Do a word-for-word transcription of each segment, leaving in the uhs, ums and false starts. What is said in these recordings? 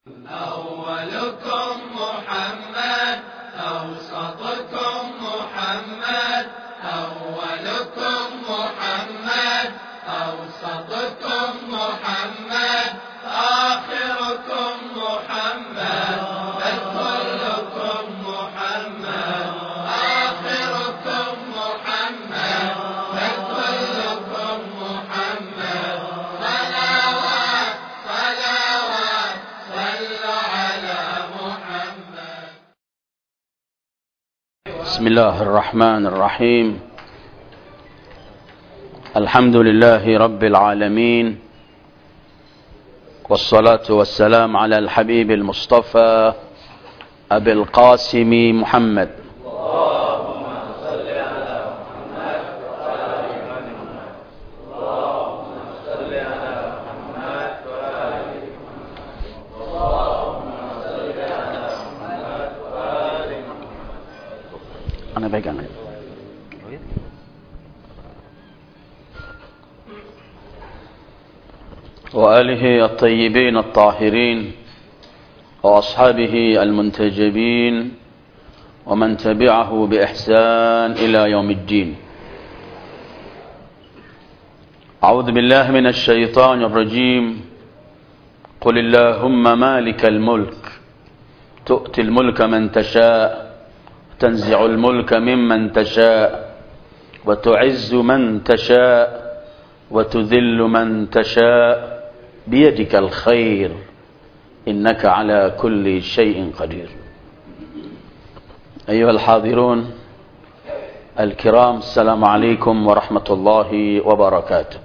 أولكم محمد أوسطكم محمد أولكم محمد أوسطكم محمد آخركم محمد بل كلكم محمد آخركم محمد بل كلكم محمد صلوات صلوات صلوا على محمد. بسم الله الرحمن الرحيم. الحمد لله رب العالمين، والصلاة والسلام على الحبيب المصطفى أبي القاسم محمد. اللهم صل على محمد وعلى آل محمد. اللهم صل على محمد وعلى آل محمد. اللهم صل على محمد وعلى آل محمد. أنا pegang. وآله الطيبين الطاهرين وأصحابه المنتجبين ومن تبعه بإحسان إلى يوم الدين. أعوذ بالله من الشيطان الرجيم. قل اللهم مالك الملك تؤتي الملك من تشاء تنزع الملك ممن تشاء وتعز من تشاء وتذل من تشاء بيدك الخير إنك على كل شيء قدير. أيها الحاضرون الكرام، السلام عليكم ورحمة الله وبركاته.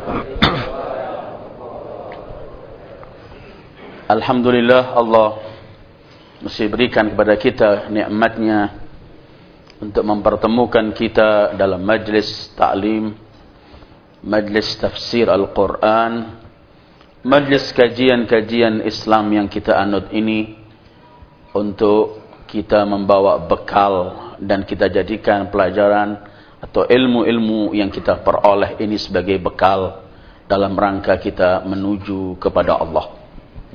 Alhamdulillah, Allah masih berikan kepada kita nikmatnya untuk mempertemukan kita dalam majlis ta'lim, majlis tafsir Al-Quran, majlis kajian-kajian Islam yang kita anut ini, untuk kita membawa bekal dan kita jadikan pelajaran atau ilmu-ilmu yang kita peroleh ini sebagai bekal dalam rangka kita menuju kepada Allah.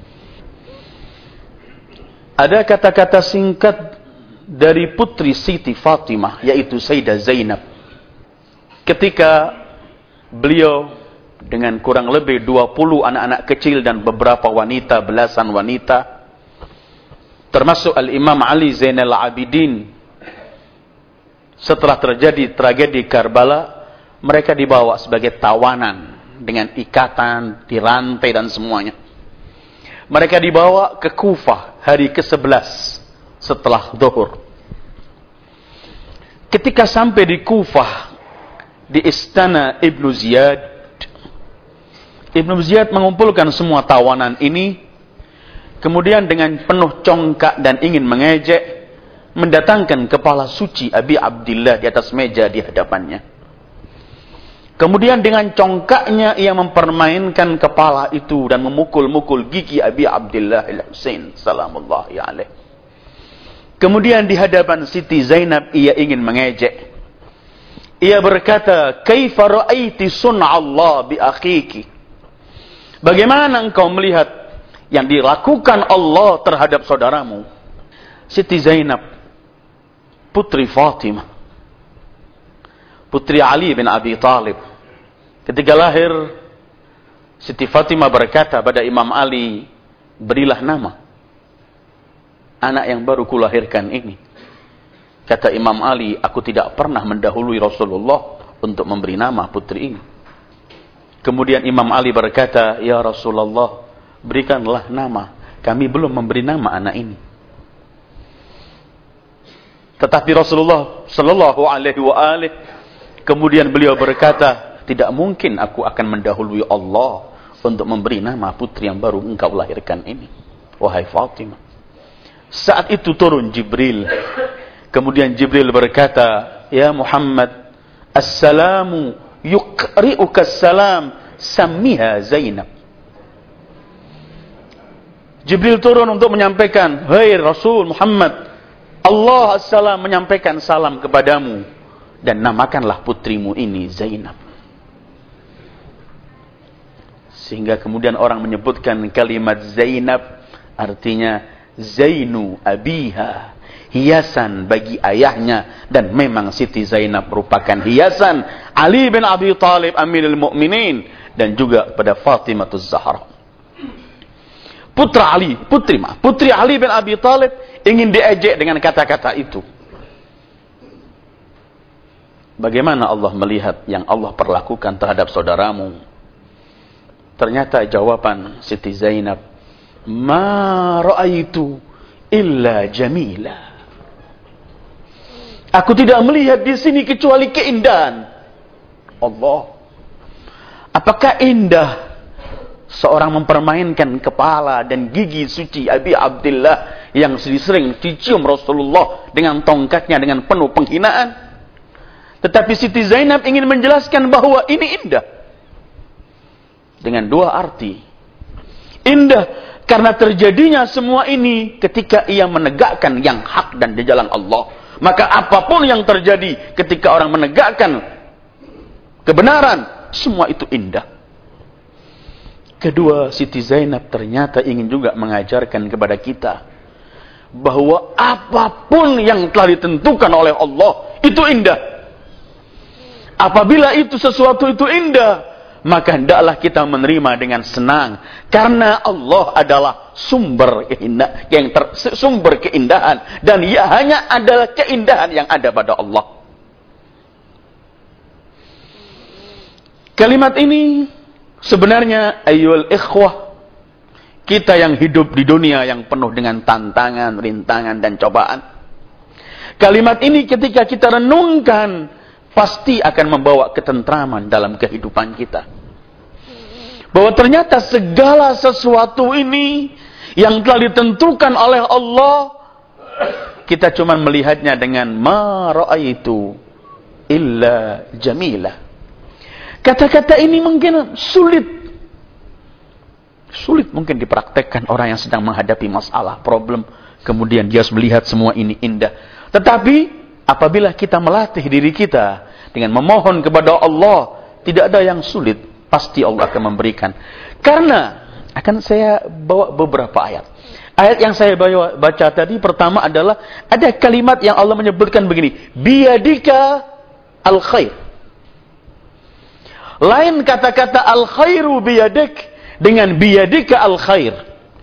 Ada kata-kata singkat dari putri Siti Fatimah, yaitu Sayyidah Zainab, ketika beliau dengan kurang lebih dua puluh anak-anak kecil dan beberapa wanita, belasan wanita, termasuk Al-Imam Ali Zainal Abidin, setelah terjadi tragedi Karbala, mereka dibawa sebagai tawanan dengan ikatan, dirantai dan semuanya. Mereka dibawa ke Kufah hari ke sebelas setelah zuhur. Ketika sampai di Kufah, di istana Ibnu Ziyad, Ibnu Ziyad mengumpulkan semua tawanan ini, kemudian dengan penuh congkak dan ingin mengejek, mendatangkan kepala suci Abi Abdillah di atas meja di hadapannya. Kemudian dengan congkaknya ia mempermainkan kepala itu dan memukul-mukul gigi Abi Abdillah Al-Husain salamullahi alaih. Kemudian di hadapan Siti Zainab ia ingin mengejek. Ia berkata, "Kaifa ra'aiti sun'allah bi akhiki?" Bagaimana engkau melihat yang dilakukan Allah terhadap saudaramu? Siti Zainab, putri Fatimah, putri Ali bin Abi Talib, ketika lahir, Siti Fatimah berkata pada Imam Ali, "Berilah nama anak yang baru kulahirkan ini." Kata Imam Ali, "Aku tidak pernah mendahului Rasulullah untuk memberi nama putri ini." Kemudian Imam Ali berkata, "Ya Rasulullah, berikanlah nama. Kami belum memberi nama anak ini." Tetapi Rasulullah sallallahu alaihi wa alihi kemudian beliau berkata, "Tidak mungkin aku akan mendahului Allah untuk memberi nama putri yang baru engkau lahirkan ini, wahai Fatimah." Saat itu turun Jibril. Kemudian Jibril berkata, "Ya Muhammad, assalamu yuqri'uka salam, sammiha Zainab." Jibril turun untuk menyampaikan, "Hai Rasul Muhammad, Allah assalam menyampaikan salam kepadamu dan namakanlah putrimu ini Zainab." Sehingga kemudian orang menyebutkan kalimat Zainab artinya zainu abiha, hiasan bagi ayahnya, dan memang Siti Zainab merupakan hiasan Ali bin Abi Thalib Amirul Mukminin dan juga pada Fatimatuz Zahra. Putra Ali, putri mah, putri Ali bin Abi Thalib ingin diejek dengan kata-kata itu. Bagaimana Allah melihat yang Allah perlakukan terhadap saudaramu? Ternyata jawaban Siti Zainab, ma ra'aitu illa jamila. Aku tidak melihat di sini kecuali keindahan. Allah. Apakah indah seorang mempermainkan kepala dan gigi suci Abi Abdullah yang sering dicium Rasulullah dengan tongkatnya dengan penuh penghinaan? Tetapi Siti Zainab ingin menjelaskan bahwa ini indah. Dengan dua arti. Indah karena terjadinya semua ini ketika ia menegakkan yang hak dan di jalan Allah. Maka apapun yang terjadi ketika orang menegakkan kebenaran, semua itu indah. Kedua, Siti Zainab ternyata ingin juga mengajarkan kepada kita bahwa apapun yang telah ditentukan oleh Allah itu indah. Apabila itu sesuatu itu indah, maka hendaklah kita menerima dengan senang, karena Allah adalah sumber keindahan, yang ter, sumber keindahan, dan ia hanya adalah keindahan yang ada pada Allah. Kalimat ini sebenarnya ayyul ikhwah, kita yang hidup di dunia yang penuh dengan tantangan, rintangan dan cobaan. Kalimat ini ketika kita renungkan pasti akan membawa ketentraman dalam kehidupan kita. Bahwa ternyata segala sesuatu ini yang telah ditentukan oleh Allah, kita cuma melihatnya dengan ma ra'aitu illa jamilah. Kata-kata ini mungkin sulit. Sulit mungkin dipraktekkan orang yang sedang menghadapi masalah, problem, kemudian dia melihat semua ini indah. Tetapi apabila kita melatih diri kita dengan memohon kepada Allah, tidak ada yang sulit, pasti Allah akan memberikan. Karena akan saya bawa beberapa ayat. Ayat yang saya bawa, baca tadi pertama adalah ada kalimat yang Allah menyebutkan begini, biyadika al-khair. Lain kata-kata al-khairu biyadik dengan biyadika al-khair.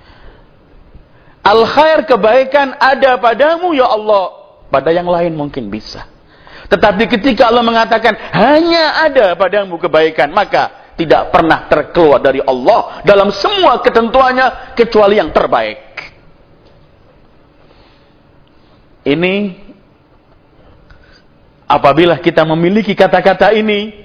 Al-khair kebaikan ada padamu ya Allah. Pada yang lain mungkin bisa. Tetapi ketika Allah mengatakan hanya ada padamu kebaikan, maka tidak pernah terkeluar dari Allah dalam semua ketentuannya kecuali yang terbaik. Ini apabila kita memiliki kata-kata ini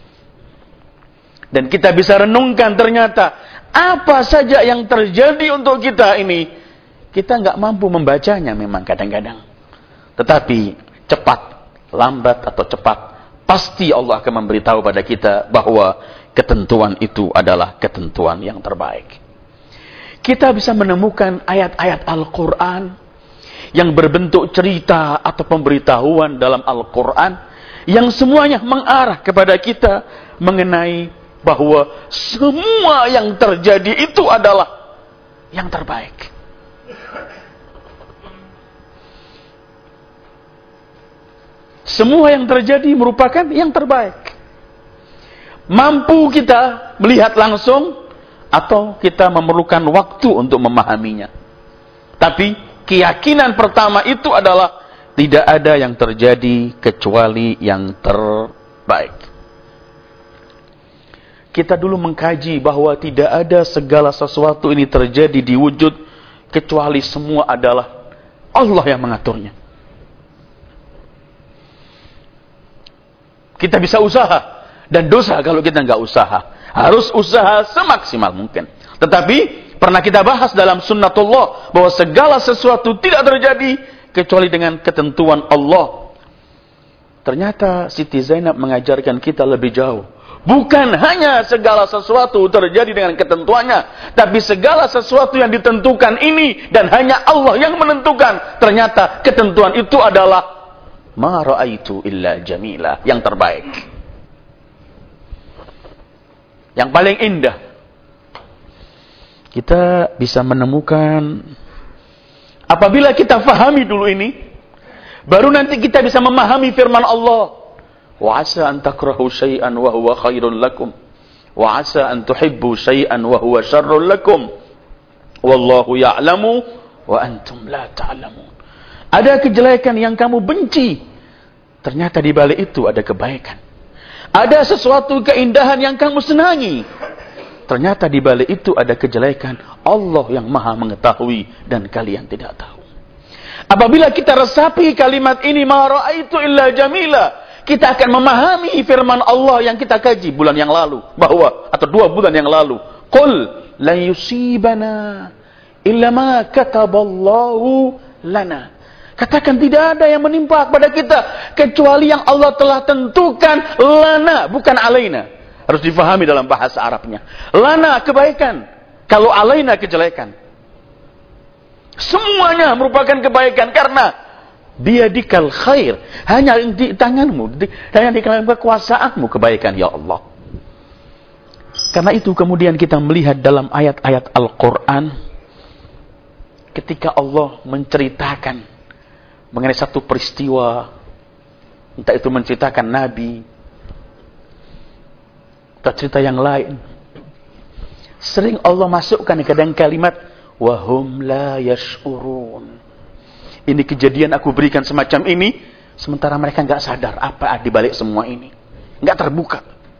dan kita bisa renungkan, ternyata apa saja yang terjadi untuk kita ini, kita nggak mampu membacanya memang kadang-kadang. Tetapi cepat, lambat atau cepat, pasti Allah akan memberitahu pada kita bahwa ketentuan itu adalah ketentuan yang terbaik. Kita bisa menemukan ayat-ayat Al-Quran yang berbentuk cerita atau pemberitahuan dalam Al-Quran yang semuanya mengarah kepada kita mengenai bahwa semua yang terjadi itu adalah yang terbaik. Semua yang terjadi merupakan yang terbaik. Mampu kita melihat langsung atau kita memerlukan waktu untuk memahaminya. Tapi keyakinan pertama itu adalah tidak ada yang terjadi kecuali yang terbaik. Kita dulu mengkaji bahwa tidak ada segala sesuatu ini terjadi di wujud kecuali semua adalah Allah yang mengaturnya. Kita bisa usaha dan dosa kalau kita nggak usaha. Harus usaha semaksimal mungkin. Tetapi pernah kita bahas dalam sunnatullah bahwa segala sesuatu tidak terjadi kecuali dengan ketentuan Allah. Ternyata Siti Zainab mengajarkan kita lebih jauh. Bukan hanya segala sesuatu terjadi dengan ketentuannya, tapi segala sesuatu yang ditentukan ini dan hanya Allah yang menentukan. Ternyata ketentuan itu adalah ma ra'aitu illa jamila, yang terbaik, yang paling indah. kita bisa menemukan, apabila kita fahami dulu ini, baru nanti kita bisa memahami firman Allah. Wa asa an takrahu syai'an wa huwa khairun lakum. Wa asa an tuhibbu syai'an wa huwa syarrun lakum. Wallahu ya'lamu wa antum la ta'lamun. Ada kejelekan yang kamu benci, ternyata di balik itu ada kebaikan. Ada sesuatu keindahan yang kamu senangi, ternyata di balik itu ada kejelekan. Allah yang maha mengetahui dan kalian tidak tahu. Apabila kita resapi kalimat ini, ma ra'aitu illa jamila, kita akan memahami firman Allah yang kita kaji bulan yang lalu, bahwa atau dua bulan yang lalu, qul la yusibana illa ma kataballahu lana. Katakan, tidak ada yang menimpa kepada kita kecuali yang Allah telah tentukan. Lana, bukan alaina. Harus difahami dalam bahasa Arabnya. Lana, kebaikan. Kalau alaina, kejelekan. Semuanya merupakan kebaikan karena biyadikal khair. Hanya di tanganmu, di, hanya di kekuasaanmu kebaikan, ya Allah. Karena itu kemudian kita melihat dalam ayat-ayat Al-Quran, ketika Allah menceritakan mengenai satu peristiwa, entah itu menceritakan Nabi, atau cerita yang lain, sering Allah masukkan ke dalam kalimat wahum la yash'urun. Ini kejadian aku berikan semacam ini, sementara mereka nggak sadar apa di balik semua ini, nggak terbuka.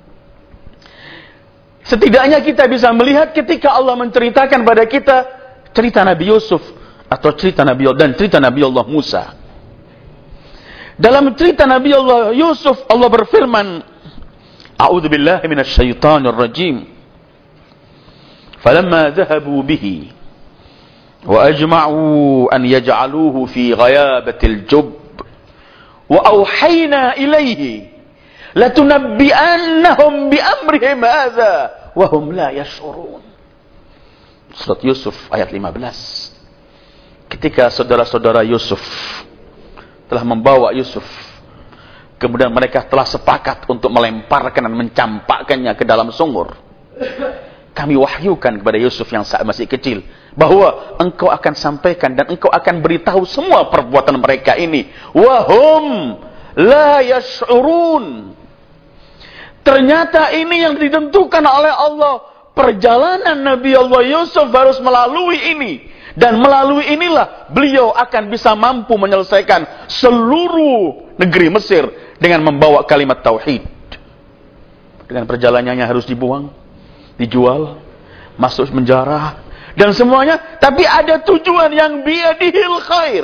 Setidaknya kita bisa melihat ketika Allah menceritakan pada kita cerita Nabi Yusuf atau cerita Nabi dan cerita Nabi Allah Musa. Dalam cerita Nabi Allah Yusuf, Allah berfirman, A'udzubillahi minasyaitonir rajim. Falamma dhahabu bihi wa ajma'u an yaj'aluhu fi ghayabatil jubb wa awhayna ilayhi latunabbi'annahum bi amrihim hadza wa hum la yash'urun. Surat Yusuf ayat lima belas. Ketika saudara-saudara Yusuf telah membawa Yusuf, kemudian mereka telah sepakat untuk melemparkan dan mencampakkannya ke dalam sumur, kami wahyukan kepada Yusuf yang saat masih kecil bahwa engkau akan sampaikan dan engkau akan beritahu semua perbuatan mereka ini. Wahum la yash'urun. Ternyata ini yang ditentukan oleh Allah. Perjalanan Nabi Allah Yusuf harus melalui ini. Dan melalui inilah beliau akan bisa mampu menyelesaikan seluruh negeri Mesir dengan membawa kalimat tauhid. Dengan perjalanannya harus dibuang, dijual, masuk penjara, dan semuanya. Tapi ada tujuan yang biyadihil khair.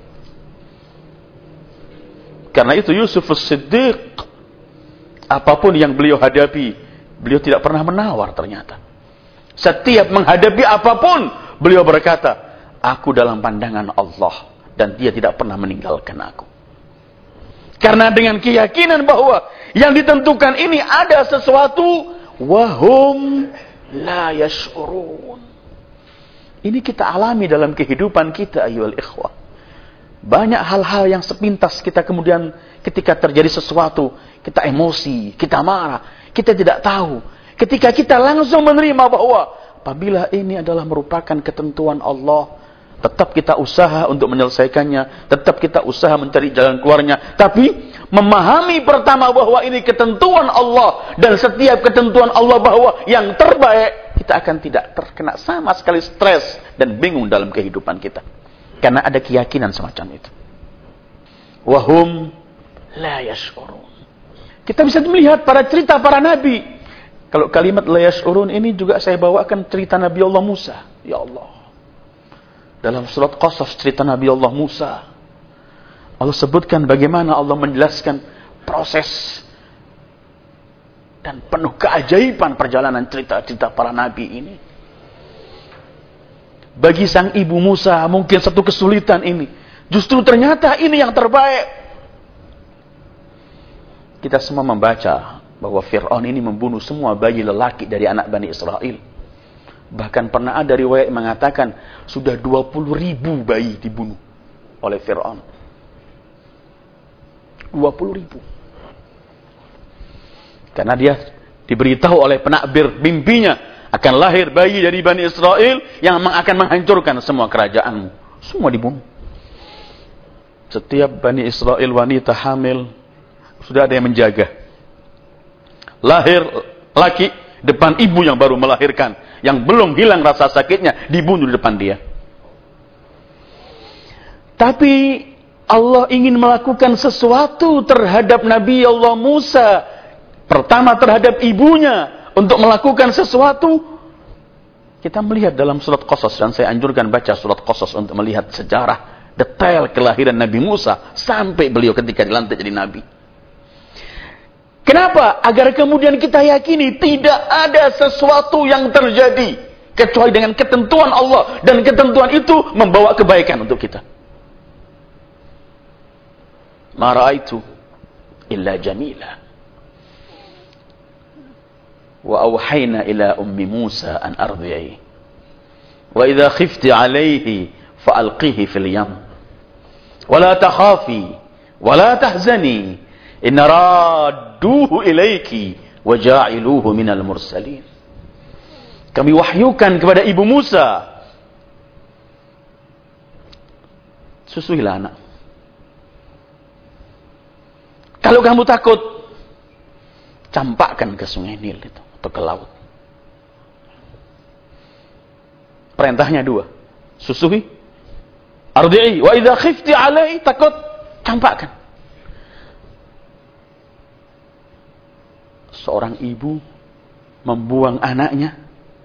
Karena itu Yusuf as-Siddiq, apapun yang beliau hadapi, beliau tidak pernah menawar ternyata. Setiap menghadapi apapun, beliau berkata, aku dalam pandangan Allah dan dia tidak pernah meninggalkan aku. Karena dengan keyakinan bahwa yang ditentukan ini ada sesuatu, wahum la yash'urun. Ini kita alami dalam kehidupan kita, ayyuhal ikhwah. Banyak hal-hal yang sepintas kita kemudian ketika terjadi sesuatu, kita emosi, kita marah, kita tidak tahu. Ketika kita langsung menerima bahwa apabila ini adalah merupakan ketentuan Allah, tetap kita usaha untuk menyelesaikannya, tetap kita usaha mencari jalan keluarnya. Tapi memahami pertama bahwa ini ketentuan Allah, dan setiap ketentuan Allah bahwa yang terbaik, kita akan tidak terkena sama sekali stres dan bingung dalam kehidupan kita. Karena ada keyakinan semacam itu. Wahum la yash'urun. Kita bisa melihat pada cerita para nabi. Kalau kalimat la yash'urun ini juga saya bawakan cerita Nabi Allah Musa. Ya Allah. Dalam surat Qasas cerita Nabi Allah Musa, Allah sebutkan bagaimana Allah menjelaskan proses dan penuh keajaiban perjalanan cerita-cerita para nabi ini. Bagi sang ibu Musa mungkin satu kesulitan ini, justru ternyata ini yang terbaik. Kita semua membaca bahwa Fir'aun ini membunuh semua bayi lelaki dari anak Bani Israel. Bahkan pernah ada riwayat mengatakan sudah dua puluh ribu bayi dibunuh oleh Fir'aun. dua puluh ribu. Karena dia diberitahu oleh penakbir mimpinya Akan lahir bayi dari Bani Israel yang akan menghancurkan semua kerajaanmu. Semua dibunuh. Setiap Bani Israel wanita hamil sudah ada yang menjaga. Lahir laki depan ibu yang baru melahirkan, yang belum hilang rasa sakitnya, dibunuh di depan dia. Tapi Allah ingin melakukan sesuatu terhadap Nabi Allah Musa. Pertama terhadap ibunya, untuk melakukan sesuatu. Kita melihat dalam surat Qasas, dan saya anjurkan baca surat Qasas untuk melihat sejarah detail kelahiran Nabi Musa sampai beliau ketika dilantik jadi nabi. Kenapa? Agar kemudian kita yakini tidak ada sesuatu yang terjadi kecuali dengan ketentuan Allah, dan ketentuan itu membawa kebaikan untuk kita. Ma ra'aitu illa jamila. Wa awhayna ila ummi Musa an ardi'i. Wa idha khifti alayhi fa'alqihi fil yam. Wa la takhafi wa la tahzani. Inna radduhu ilayki wa ja'iluhu minal mursalin. Kami wahyukan kepada ibu Musa, susuilah anak. Kalau kamu takut, campakkan ke sungai Nil itu, atau ke laut. Perintahnya dua. Susui. Ardi'i. Wa idha khifti alaihi, takut, campakkan. Seorang ibu membuang anaknya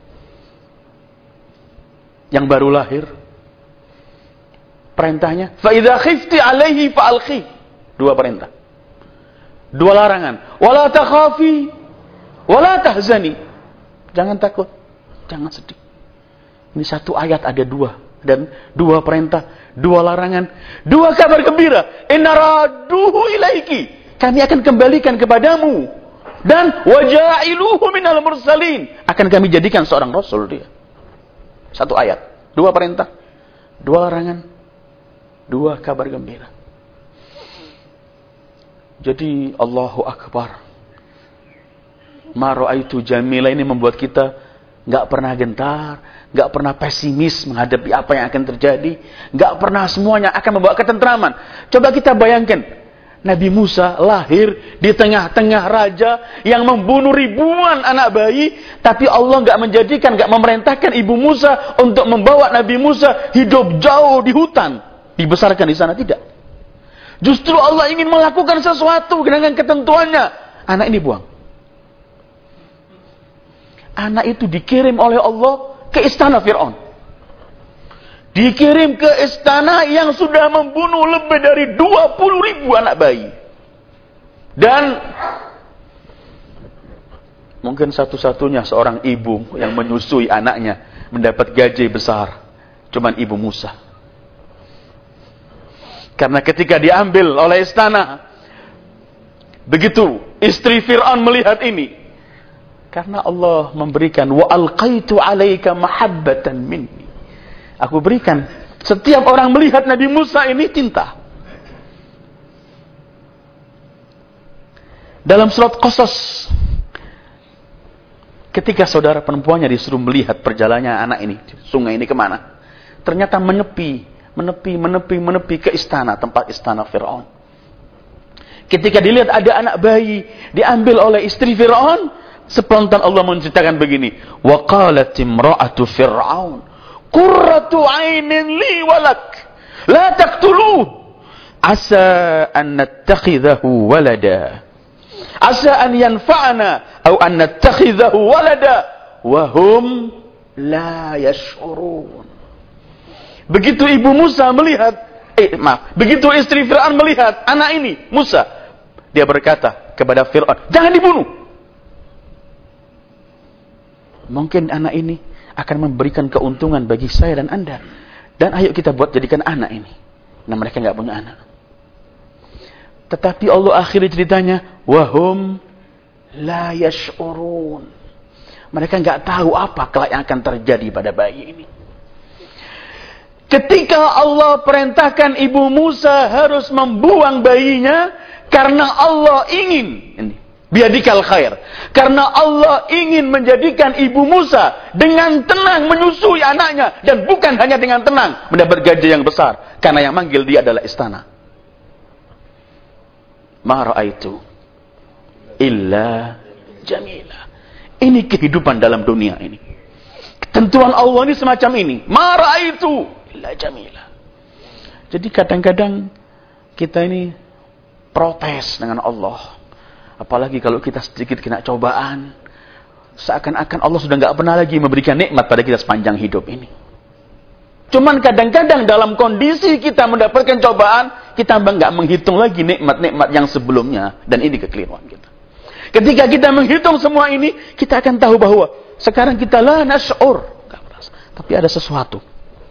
yang baru lahir. Perintahnya, fa idza khifti alaihi fa'alqi. Dua perintah. Dua larangan. Wala takhafi wala tahzani. Jangan takut, jangan sedih. Ini satu ayat ada dua, dan dua perintah, dua larangan, dua kabar gembira. Inna radduhu ilaiki. Kami akan kembalikan kepadamu. Dan waja'iluhu minal mursalin. Akan kami jadikan seorang rasul dia. Satu ayat, dua perintah, dua larangan, dua kabar gembira. Jadi Allahu Akbar. Ma ra'aitu jamila ini membuat kita nggak pernah gentar, nggak pernah pesimis menghadapi apa yang akan terjadi, nggak pernah semuanya akan membawa ketentraman. Coba kita bayangkan, Nabi Musa lahir di tengah-tengah raja yang membunuh ribuan anak bayi, tapi Allah nggak menjadikan, nggak memerintahkan ibu Musa untuk membawa Nabi Musa hidup jauh di hutan, dibesarkan di sana, tidak. Justru Allah ingin melakukan sesuatu dengan ketentuannya. Anak ini buang. Anak itu dikirim oleh Allah ke istana Fir'aun. Dikirim ke istana yang sudah membunuh lebih dari dua puluh ribu anak bayi. Dan mungkin satu-satunya seorang ibu yang menyusui anaknya mendapat gaji besar, cuman ibu Musa. Karena ketika diambil oleh istana, begitu istri Fir'aun melihat ini, karena Allah memberikan wa alqaitu alaika mahabbatan minni. Aku berikan setiap orang melihat Nabi Musa ini cinta. Dalam surat Qasas, ketika saudara perempuannya disuruh melihat perjalanannya anak ini, sungai ini kemana, ternyata menepi, menepi, menepi, menepi ke istana, tempat istana Fir'aun. Ketika dilihat ada anak bayi diambil oleh istri Fir'aun, spontan Allah menceritakan begini, wa qalat imra'atu Fir'aun qurratu 'ainin li walak la taqtuluhu asa an nattakhidhahu walada asa an yanfa'ana aw an nattakhidhahu walada wa hum la yash'urun. Begitu ibu Musa melihat eh maaf, begitu istri Fir'aun melihat anak ini Musa, dia berkata kepada Fir'aun, jangan dibunuh. Mungkin anak ini akan memberikan keuntungan bagi saya dan Anda. Dan ayo kita buat jadikan anak ini. Nah, mereka nggak punya anak. Tetapi Allah akhiri ceritanya, wahum la yash'urun. Mereka nggak tahu apa kelak yang akan terjadi pada bayi ini. Ketika Allah perintahkan ibu Musa harus membuang bayinya karena Allah ingin ini, Biadikal khair. Karena Allah ingin menjadikan ibu Musa dengan tenang menyusui anaknya. Dan bukan hanya dengan tenang mendapat gaji yang besar. Karena yang manggil dia adalah istana. Ma ra'aitu illa jamila. Ini kehidupan dalam dunia ini. Ketentuan Allah ini semacam ini. Ma ra'aitu illa jamila. Jadi kadang-kadang kita ini protes dengan Allah. Apalagi kalau kita sedikit kena cobaan. Seakan-akan Allah sudah nggak pernah lagi memberikan nikmat pada kita sepanjang hidup ini. Cuman kadang-kadang dalam kondisi kita mendapatkan cobaan, kita nggak menghitung lagi nikmat-nikmat yang sebelumnya. Dan ini kekeliruan kita. Ketika kita menghitung semua ini, kita akan tahu bahwa sekarang kita la nasy'ur. Tapi ada sesuatu.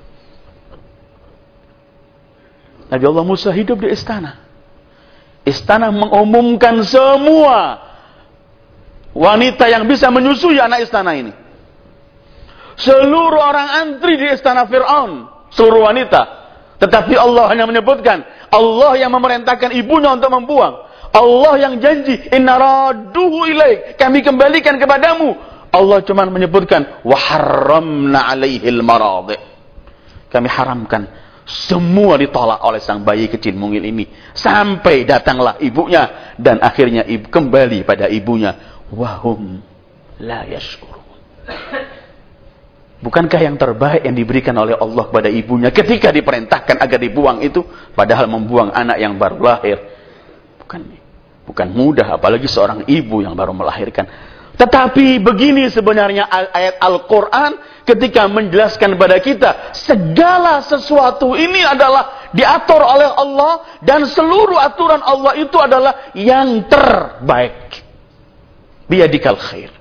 Nabi Allah Musa hidup di istana. Istana mengumumkan semua wanita yang bisa menyusui anak istana ini. Seluruh orang antri di istana Fir'aun, seluruh wanita. Tetapi Allah hanya menyebutkan, Allah yang memerintahkan ibunya untuk membuang. Allah yang janji, inna radduhu ilaik, kami kembalikan kepadamu. Allah cuma menyebutkan, wa harramna alaihil maradhi. Kami haramkan. Semua ditolak oleh sang bayi kecil mungil ini. Sampai datanglah ibunya. Dan akhirnya ibu kembali pada ibunya. Wahum la yash'urun. Bukankah yang terbaik yang diberikan oleh Allah kepada ibunya ketika diperintahkan agar dibuang itu? Padahal membuang anak yang baru lahir. Bukan, bukan mudah. Apalagi seorang ibu yang baru melahirkan. Tetapi begini sebenarnya ayat Al-Quran ketika menjelaskan kepada kita segala sesuatu ini adalah diatur oleh Allah dan seluruh aturan Allah itu adalah yang terbaik. Biadikal khair.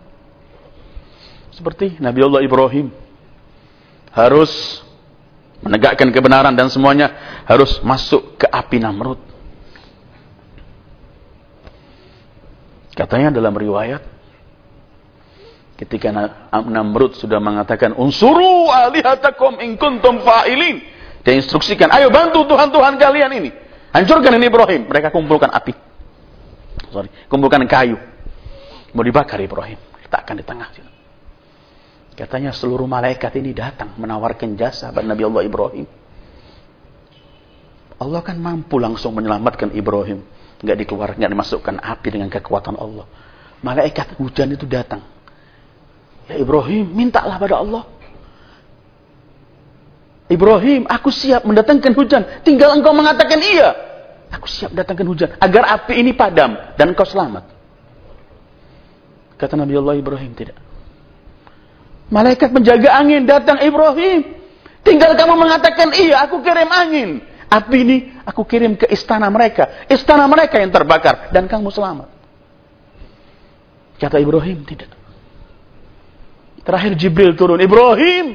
Seperti Nabi Allah Ibrahim harus menegakkan kebenaran dan semuanya harus masuk ke api Namrud. Katanya dalam riwayat ketika Namrud sudah mengatakan unsuru alihatakum in kuntum fa'ilin, dia instruksikan, ayo bantu Tuhan-Tuhan kalian ini, hancurkan ini Ibrahim. Mereka kumpulkan api, sorry, kumpulkan kayu, mau dibakar Ibrahim, letakkan di tengah. Katanya seluruh malaikat ini datang menawarkan jasa pada Nabi Allah Ibrahim. Allah kan mampu langsung menyelamatkan Ibrahim, nggak dikeluarkan, nggak dimasukkan api dengan kekuatan Allah. Malaikat hujan itu datang. Ya Ibrahim, mintalah pada Allah. Ibrahim, aku siap mendatangkan hujan. Tinggal engkau mengatakan iya. Aku siap mendatangkan hujan. Agar api ini padam dan engkau selamat. Kata Nabi Allah Ibrahim, tidak. Malaikat penjaga angin datang, Ibrahim. Tinggal kamu mengatakan iya, aku kirim angin. Api ini aku kirim ke istana mereka. Istana mereka yang terbakar. Dan kamu selamat. Kata Ibrahim, tidak. Terakhir Jibril turun. Ibrahim,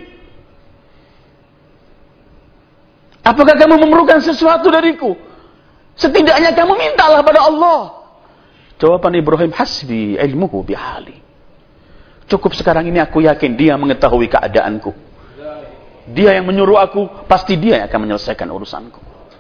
apakah kamu memerlukan sesuatu dariku? Setidaknya kamu mintalah pada Allah. Jawaban Ibrahim, hasbi ilmuhu bihali. Cukup sekarang ini aku yakin dia mengetahui keadaanku. Dia yang menyuruh aku, pasti dia yang akan menyelesaikan urusanku.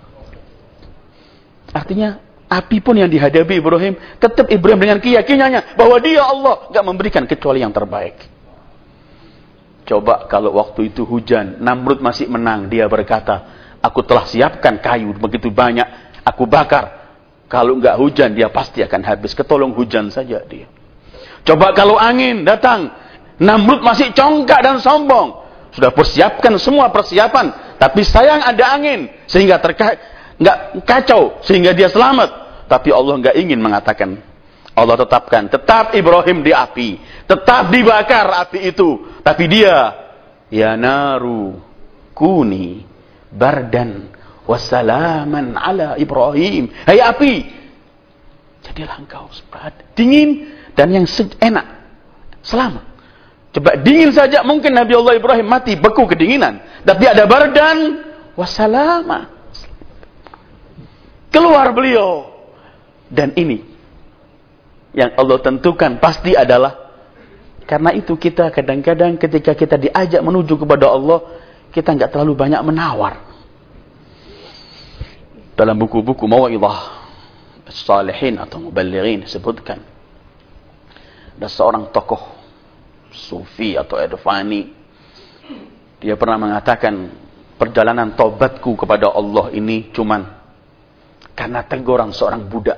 Artinya, api pun yang dihadapi Ibrahim, tetap Ibrahim dengan keyakinannya bahwa dia Allah gak memberikan kecuali yang terbaik. Coba kalau waktu itu hujan, Namrud masih menang, dia berkata, aku telah siapkan kayu begitu banyak, aku bakar. Kalau enggak hujan, dia pasti akan habis. Ketolong hujan saja dia. Coba kalau angin datang, Namrud masih congkak dan sombong. Sudah persiapkan semua persiapan, tapi sayang ada angin, sehingga terka enggak kacau, sehingga dia selamat. Tapi Allah enggak ingin mengatakan. Allah tetapkan, tetap Ibrahim di api, tetap dibakar api itu. Tapi dia, ya naru kuni bardan wassalaman ala Ibrahim. Hai api, jadilah engkau dingin dan yang enak, selamat. Coba dingin saja mungkin Nabi Allah Ibrahim mati beku kedinginan. Tapi ada bardan wassalama. Keluar beliau. Dan ini yang Allah tentukan pasti adalah karena itu kita kadang-kadang ketika kita diajak menuju kepada Allah, kita nggak terlalu banyak menawar. Dalam buku-buku Mawa'idhah As-Salihin atau Muballighin disebutkan Ada seorang tokoh sufi atau edvani, dia pernah mengatakan, perjalanan tobatku kepada Allah ini cuman karena teguran seorang budak.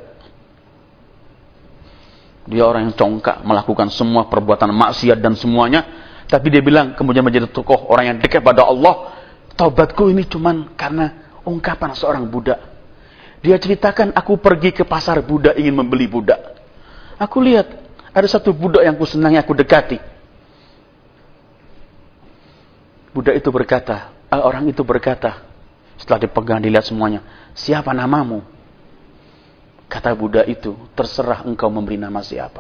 Dia orang yang congkak, melakukan semua perbuatan maksiat dan semuanya, tapi dia bilang kemudian menjadi tokoh orang yang dekat pada Allah, tobatku ini cuman karena ungkapan seorang budak. Dia ceritakan, aku pergi ke pasar budak ingin membeli budak. Aku lihat ada satu budak yang kusenangi, aku dekati. Budak itu berkata, eh, orang itu berkata, setelah dipegang dilihat semuanya, siapa namamu? Kata budak itu, terserah engkau memberi nama siapa.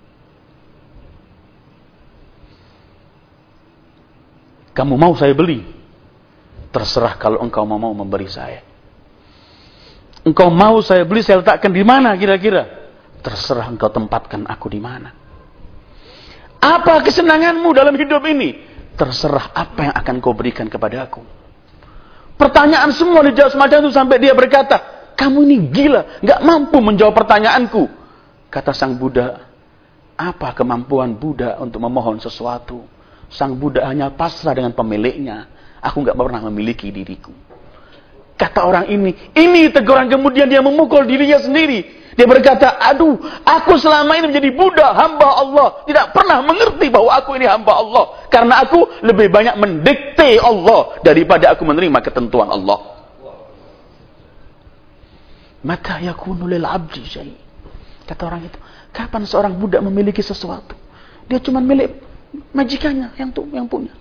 Kamu mau saya beli? Terserah kalau engkau mau mau memberi saya. Engkau mau saya beli, saya letakkan di mana kira-kira? Terserah engkau tempatkan aku di mana. Apa kesenanganmu dalam hidup ini? Terserah apa yang akan kau berikan kepada aku. Pertanyaan semua dijawab semacam itu sampai dia berkata, kamu ini gila, gak mampu menjawab pertanyaanku. Kata sang Buddha, apa kemampuan Buddha untuk memohon sesuatu? Sang Buddha hanya pasrah dengan pemiliknya. Aku gak pernah memiliki diriku. Kata orang ini, ini teguran, kemudian dia memukul dirinya sendiri. Dia berkata, aduh, aku selama ini menjadi Buddha, hamba Allah. Tidak pernah mengerti bahwa aku ini hamba Allah. Karena aku lebih banyak mendikte Allah daripada aku menerima ketentuan Allah. Mata yakunu lil abdi syai'. Kata orang itu, kapan seorang budak memiliki sesuatu? Dia cuma milik majikannya yang tuh yang punya.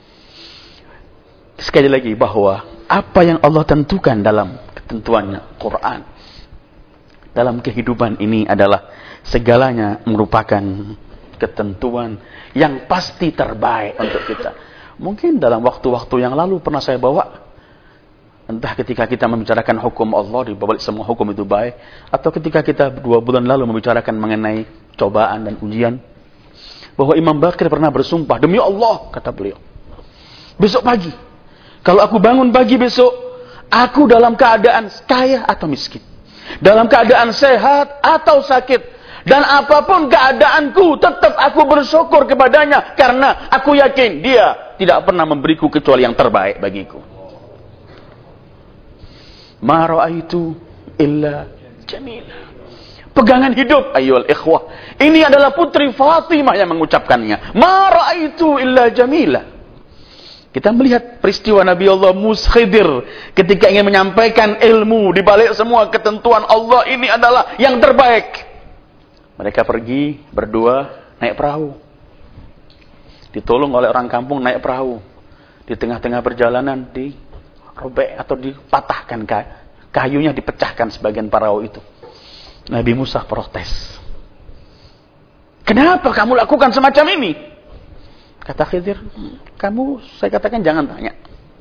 Sekali lagi bahwa apa yang Allah tentukan dalam ketentuannya Quran, dalam kehidupan ini adalah segalanya merupakan ketentuan yang pasti terbaik untuk kita. Mungkin dalam waktu-waktu yang lalu pernah saya bawa, entah ketika kita membicarakan hukum Allah, di balik semua hukum itu baik, atau ketika kita dua bulan lalu membicarakan mengenai cobaan dan ujian, bahwa Imam Bakir pernah bersumpah, demi Allah, kata beliau, besok pagi, kalau aku bangun pagi besok, aku dalam keadaan kaya atau miskin, dalam keadaan sehat atau sakit, dan apapun keadaanku, tetap aku bersyukur kepadanya, karena aku yakin dia tidak pernah memberiku kecuali yang terbaik bagiku. Ma ra'aitu illa jamila. Pegangan hidup, ayyuhal ikhwah. Ini adalah putri Fatimah yang mengucapkannya. Ma ra'aitu illa jamila. Kita melihat peristiwa Nabi Allah Musa Khidir ketika ingin menyampaikan ilmu di balik semua ketentuan Allah, ini adalah yang terbaik. Mereka pergi berdua naik perahu. Ditolong oleh orang kampung naik perahu. Di tengah-tengah perjalanan di robek atau dipatahkan kayunya, dipecahkan sebagian perahu itu. Nabi Musa protes. Kenapa kamu lakukan semacam ini? Kata Khidir, kamu, saya katakan jangan tanya.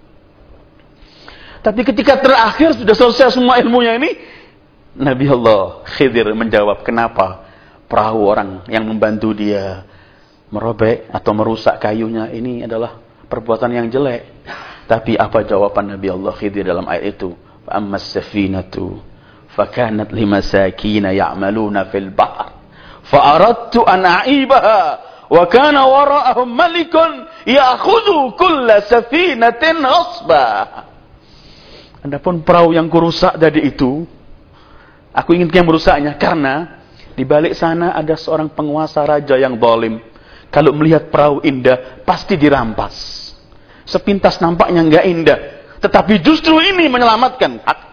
Tapi ketika terakhir sudah selesai semua ilmunya ini, Nabi Allah Khidir menjawab, kenapa perahu orang yang membantu dia merobek atau merusak kayunya ini adalah perbuatan yang jelek. Tapi apa jawaban Nabi Allah Khidir dalam ayat itu? Ammas safinatu fakanat limasakina ya'maluna fil bahr fa aradtu an a'ibaha wa kana wara'ahum malikun ya'khudhu kulla safinatin ghasba. Adapun perahu yang kurusak tadi itu, aku ingin yang merusaknya karena di balik sana ada seorang penguasa raja yang zalim. Kalau melihat perahu indah pasti dirampas. Sepintas nampaknya enggak indah, tetapi justru ini menyelamatkan.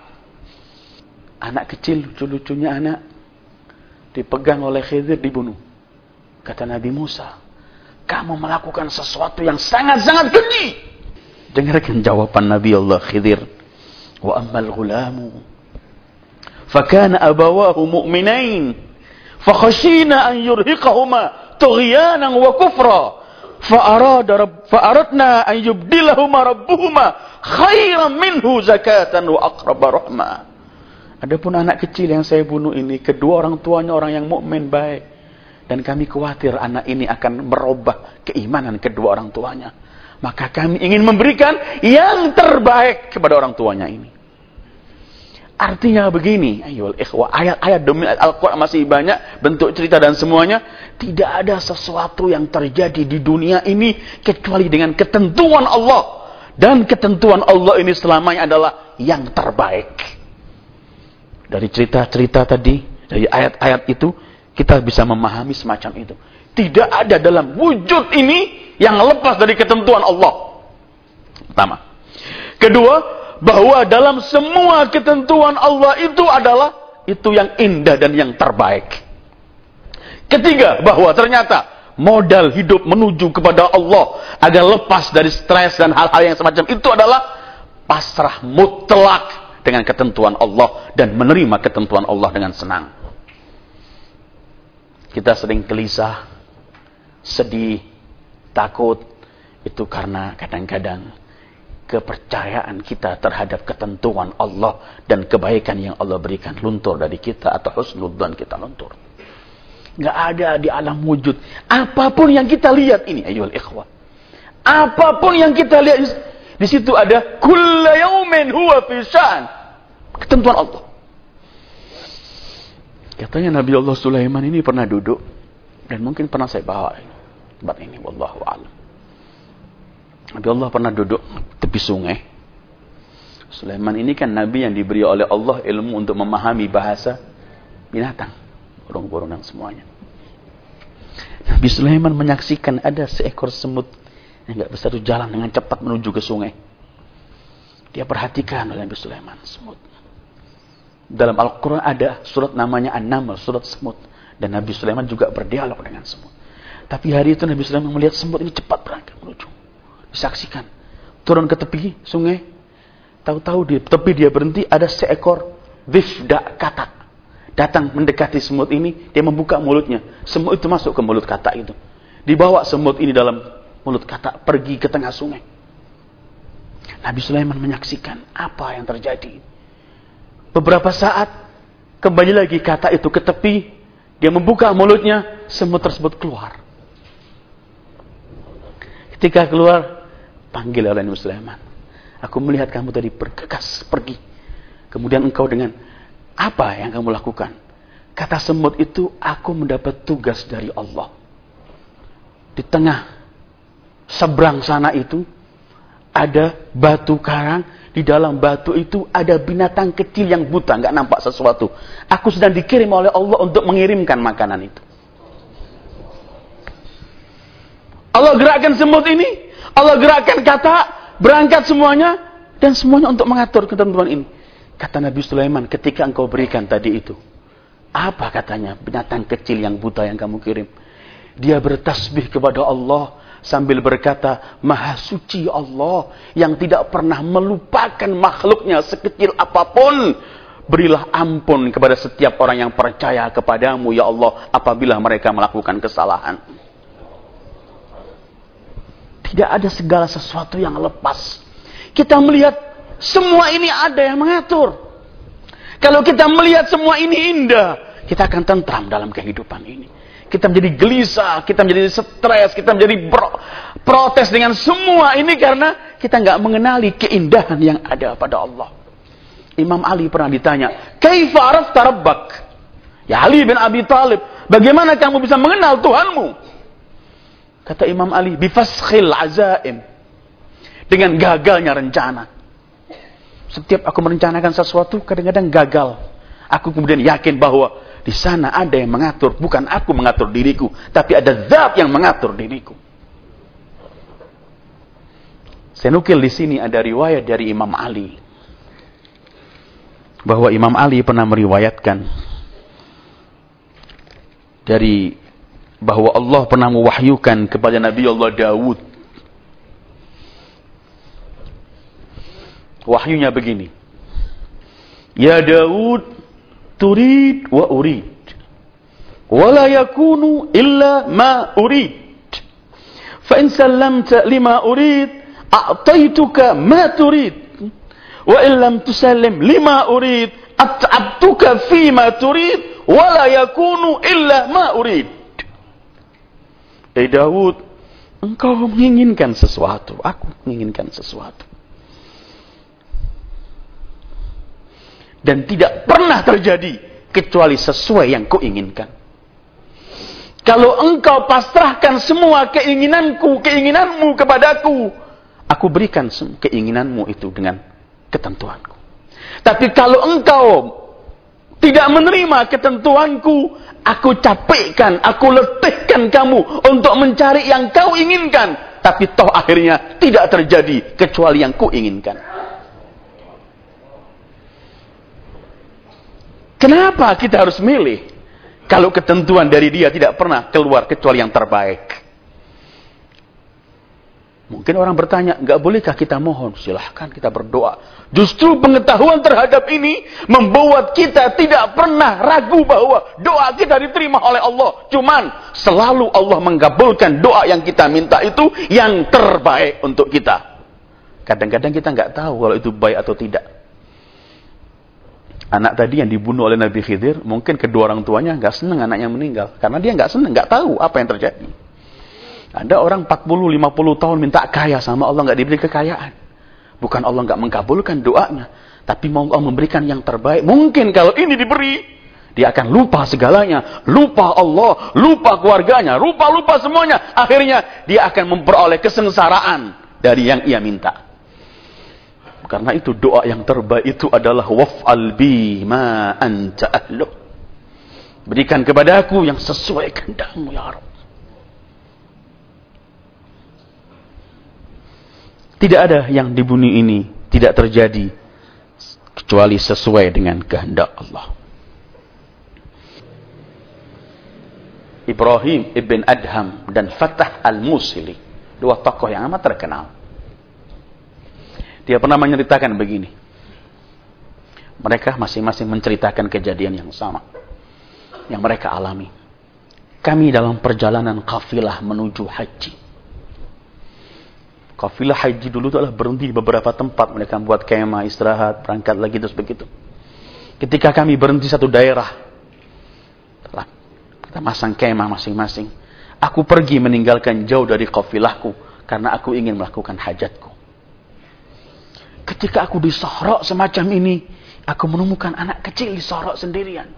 Anak kecil, lucu-lucunya anak, dipegang oleh Khidir, dibunuh. Kata Nabi Musa, kamu melakukan sesuatu yang sangat-sangat keji. Dengarkan jawaban Nabi Allah Khidir. Wa ammal ghulamu fakana abawahu mu'minain fakhashina an yurhiqahuma tughyanan wa kufra. فأراد رب فأردنا أن يبدلهما ربهما خيرا منه زكاة وأقرب رحمة. Adapun anak kecil yang saya bunuh ini, kedua orang tuanya orang yang mukmin baik, dan kami khawatir anak ini akan merubah keimanan kedua orang tuanya, maka kami ingin memberikan yang terbaik kepada orang tuanya ini. Artinya begini, ayo ikhwah, ayat-ayat demi Al-Quran masih banyak, bentuk cerita dan semuanya. Tidak ada sesuatu yang terjadi di dunia ini kecuali dengan ketentuan Allah. Dan ketentuan Allah ini selamanya adalah yang terbaik. Dari cerita-cerita tadi, dari ayat-ayat itu, kita bisa memahami semacam itu. Tidak ada dalam wujud ini yang lepas dari ketentuan Allah. Pertama. Kedua, bahwa dalam semua ketentuan Allah itu adalah itu yang indah dan yang terbaik. Ketiga, bahwa ternyata modal hidup menuju kepada Allah agar lepas dari stres dan hal-hal yang semacam itu adalah pasrah mutlak dengan ketentuan Allah dan menerima ketentuan Allah dengan senang. Kita sering gelisah, sedih, takut, itu karena kadang-kadang kepercayaan kita terhadap ketentuan Allah dan kebaikan yang Allah berikan luntur dari kita, atau husnudzan kita luntur. Nggak ada di alam wujud. Apapun yang kita lihat ini, ayyuhal ikhwah. Apapun yang kita lihat di situ ada kullu yaumin huwa fi sya'an. Ketentuan Allah. Katanya Nabi Allah Sulaiman ini pernah duduk, dan mungkin pernah saya bawa tempat ini, wallahu a'lam. Nabi Allah pernah duduk tepi sungai. Sulaiman ini kan Nabi yang diberi oleh Allah ilmu untuk memahami bahasa binatang, burung-burung dan semuanya. Nabi Sulaiman menyaksikan ada seekor semut yang nggak bisa tuh jalan dengan cepat menuju ke sungai. Dia perhatikan oleh Nabi Sulaiman semut. Dalam Al-Quran ada surat namanya An-Naml, surat semut. Dan Nabi Sulaiman juga berdialog dengan semut. Tapi hari itu Nabi Sulaiman melihat semut ini cepat berangkat menuju. Disaksikan. Turun ke tepi sungai. Tahu-tahu di tepi dia berhenti, ada seekor dhifda katak. Datang mendekati semut ini, dia membuka mulutnya. Semut itu masuk ke mulut katak itu. Dibawa semut ini dalam mulut katak, pergi ke tengah sungai. Nabi Sulaiman menyaksikan apa yang terjadi. Beberapa saat, kembali lagi katak itu ke tepi, dia membuka mulutnya, semut tersebut keluar. Ketika keluar, panggil oleh Nabi Sulaiman. Aku melihat kamu tadi bergegas pergi. Kemudian engkau dengan apa yang kamu lakukan? Kata semut itu, aku mendapat tugas dari Allah. Di tengah seberang sana itu ada batu karang. Di dalam batu itu ada binatang kecil yang buta, nggak nampak sesuatu. Aku sedang dikirim oleh Allah untuk mengirimkan makanan itu. Allah gerakkan semut ini, Allah gerakkan katak, berangkat semuanya, dan semuanya untuk mengatur ketentuan ini. Kata Nabi Sulaiman, ketika engkau berikan tadi itu, apa katanya binatang kecil yang buta yang kamu kirim? Dia bertasbih kepada Allah sambil berkata, Maha Suci Allah yang tidak pernah melupakan makhluknya sekecil apapun. Berilah ampun kepada setiap orang yang percaya kepadamu ya Allah apabila mereka melakukan kesalahan. Tidak ada segala sesuatu yang lepas. Kita melihat semua ini ada yang mengatur. Kalau kita melihat semua ini indah, kita akan tentram dalam kehidupan ini. Kita menjadi gelisah, kita menjadi stres, kita menjadi pro, protes dengan semua ini karena kita nggak mengenali keindahan yang ada pada Allah. Imam Ali pernah ditanya, "Kaifa arafta rabbak?" Ya Ali bin Abi Thalib, bagaimana kamu bisa mengenal Tuhanmu? Kata Imam Ali, "Bifaskhil azaim." Dengan gagalnya rencana. Setiap aku merencanakan sesuatu, kadang-kadang gagal. Aku kemudian yakin bahwa di sana ada yang mengatur, bukan aku mengatur diriku, tapi ada zat yang mengatur diriku. Saya nukil di sini ada riwayat dari Imam Ali bahwa Imam Ali pernah meriwayatkan dari bahwa Allah pernah mewahyukan kepada Nabi Allah Daud. Wahyunya begini. Ya Daud, turid wa urid. Wala yakunu illa ma urid. Fa in sallamta lima urid, a'taituka ma turid. Wa in lam tusallim lima urid, at'abtuka fi ma turid. Wala yakunu illa ma urid. Eh Daud, engkau menginginkan sesuatu, aku menginginkan sesuatu. dan tidak pernah terjadi kecuali sesuai yang kuinginkan. Kalau engkau pasrahkan semua keinginanku, keinginanmu kepadaku, aku berikan keinginanmu itu dengan ketentuanku. Tapi kalau engkau tidak menerima ketentuanku, aku capekkan, aku letihkan kamu untuk mencari yang kau inginkan. Tapi toh akhirnya tidak terjadi kecuali yang kuinginkan. Kenapa kita harus milih? Kalau ketentuan dari dia tidak pernah keluar kecuali yang terbaik. Mungkin orang bertanya, nggak bolehkah kita mohon? Silahkan kita berdoa. Justru pengetahuan terhadap ini membuat kita tidak pernah ragu bahwa doa kita diterima oleh Allah. Cuman selalu Allah mengabulkan doa yang kita minta itu yang terbaik untuk kita. Kadang-kadang kita nggak tahu kalau itu baik atau tidak. Anak tadi yang dibunuh oleh Nabi Khidir, mungkin kedua orang tuanya nggak senang anaknya meninggal. Karena dia nggak senang, nggak tahu apa yang terjadi. Ada orang empat puluh lima puluh tahun minta kaya sama Allah, nggak diberi kekayaan. Bukan Allah nggak mengabulkan doanya, tapi mau Allah memberikan yang terbaik. Mungkin kalau ini diberi, dia akan lupa segalanya. Lupa Allah, lupa keluarganya, lupa-lupa semuanya. Akhirnya dia akan memperoleh kesengsaraan dari yang ia minta. Karena itu doa yang terbaik itu adalah waf'al bi ma anta ahluh. Berikan kepadaku yang sesuai kehendak-Mu ya Rabb. Tidak ada yang di bumi ini tidak terjadi kecuali sesuai dengan kehendak Allah. Ibrahim ibn Adham dan Fatah al-Musili, dua tokoh yang amat terkenal. Dia pernah menceritakan begini. Mereka masing-masing menceritakan kejadian yang sama yang mereka alami. Kami dalam perjalanan kafilah menuju haji. Kafilah haji dulu itu adalah berhenti di beberapa tempat. Mereka membuat kemah, istirahat, berangkat lagi terus begitu. Ketika kami berhenti satu daerah, kita masang kemah masing-masing. Aku pergi meninggalkan jauh dari kafilahku karena aku ingin melakukan hajatku. Ketika aku di Sahra semacam ini, aku menemukan anak kecil di Sahra sendirian.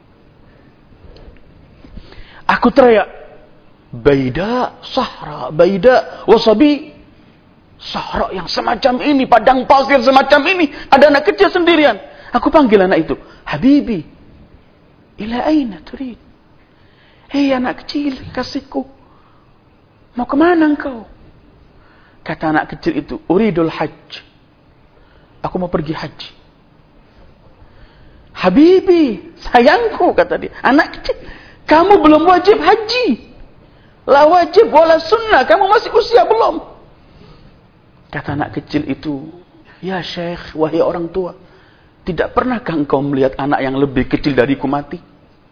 Aku teriak, Baida, Sahra, Baida, Wasabi. Sahra yang semacam ini, padang pasir semacam ini, ada anak kecil sendirian. Aku panggil anak itu, Habibi, ila aina turid? Hei anak kecil, kasihku, mau kemana engkau? Kata anak kecil itu, uridul hajj. Aku mau pergi haji. Habibi, sayangku, kata dia. Anak kecil, kamu belum wajib haji. La wajib wala sunnah, kamu masih usia belum. Kata anak kecil itu, ya Syekh, wahai orang tua, tidak pernahkah engkau melihat anak yang lebih kecil dariku mati?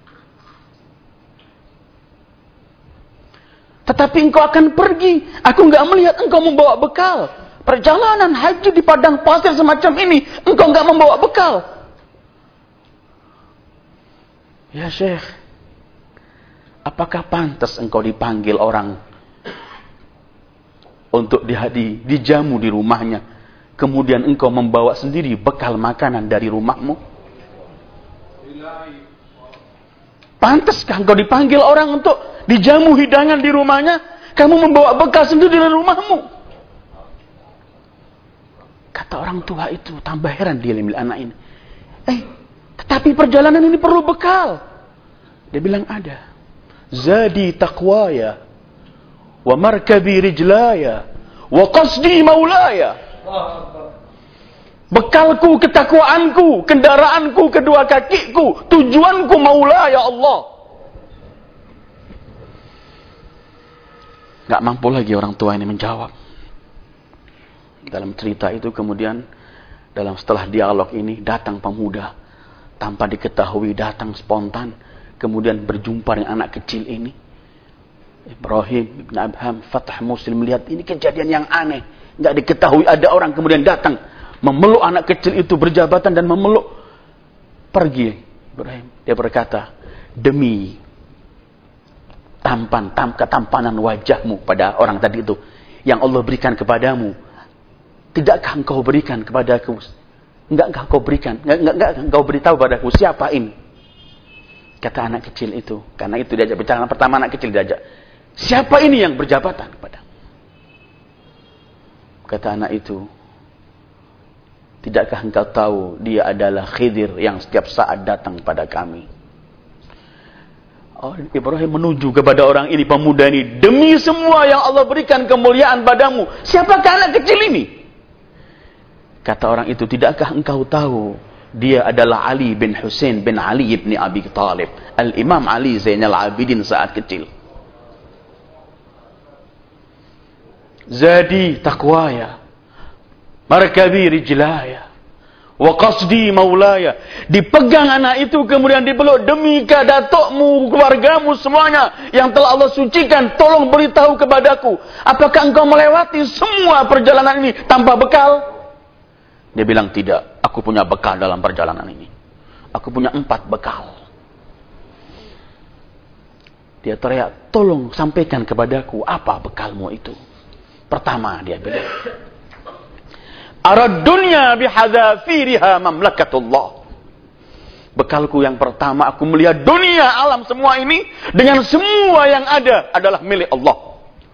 Tetapi engkau akan pergi, aku enggak melihat engkau membawa bekal. Perjalanan haji di padang pasir semacam ini, engkau enggak membawa bekal. Ya Syekh, apakah pantas engkau dipanggil orang untuk dihadi, dijamu di rumahnya, kemudian engkau membawa sendiri bekal makanan dari rumahmu? Pantaskah engkau dipanggil orang untuk dijamu hidangan di rumahnya, kamu membawa bekal sendiri dari rumahmu? Kata orang tua itu, tambah heran dia melihat anak ini. Eh, tetapi perjalanan ini perlu bekal. Dia bilang ada. Zadi taqwaya, wa markabi rijlaya, wa qasdi maulaya. Bekalku, ketakwaanku, kendaraanku, kedua kakiku, tujuanku maulaya Allah. Gak mampu lagi orang tua ini menjawab. Dalam cerita itu kemudian dalam setelah dialog ini datang pemuda tanpa diketahui, datang spontan, kemudian berjumpa dengan anak kecil ini. Ibrahim ibn Adham, Fatah Muslim melihat ini kejadian yang aneh, nggak diketahui. Ada orang kemudian datang memeluk anak kecil itu, berjabatan dan memeluk. Pergi Ibrahim, dia berkata, demi tampan, tam, ketampanan wajahmu pada orang tadi itu yang Allah berikan kepadamu, tidakkah engkau berikan kepadaku enggak kau berikan, enggak, enggak, enggak kau beritahu padaku siapa ini? Kata anak kecil itu, karena itu diajak bicara pertama anak kecil diajak. Siapa ini yang berjabatan kepada? Kata anak itu, tidakkah engkau tahu dia adalah Khidir yang setiap saat datang pada kami? Oh, Ibrahim menuju kepada orang ini, pemuda ini, demi semua yang Allah berikan kemuliaan padamu, siapakah anak kecil ini? Kata orang itu, tidakkah engkau tahu dia adalah Ali bin Husain bin Ali bin Abi Thalib, Al-Imam Ali Zainal Abidin saat kecil. Zadi taqwaya, markabi rijlaya, wa qasdi maulaya. Dipegang anak itu kemudian dipeluk, demi datukmu, keluargamu semuanya yang telah Allah sucikan, tolong beritahu kepadaku, apakah engkau melewati semua perjalanan ini tanpa bekal? Dia bilang, tidak, aku punya bekal dalam perjalanan ini. Aku punya empat bekal. Dia teriak, tolong sampaikan kepadaku, apa bekalmu itu? Pertama dia bilang, arad dunya bihadzafiriha mamlakatullah. Bekalku yang pertama, aku melihat dunia, alam semua ini, dengan semua yang ada adalah milik Allah.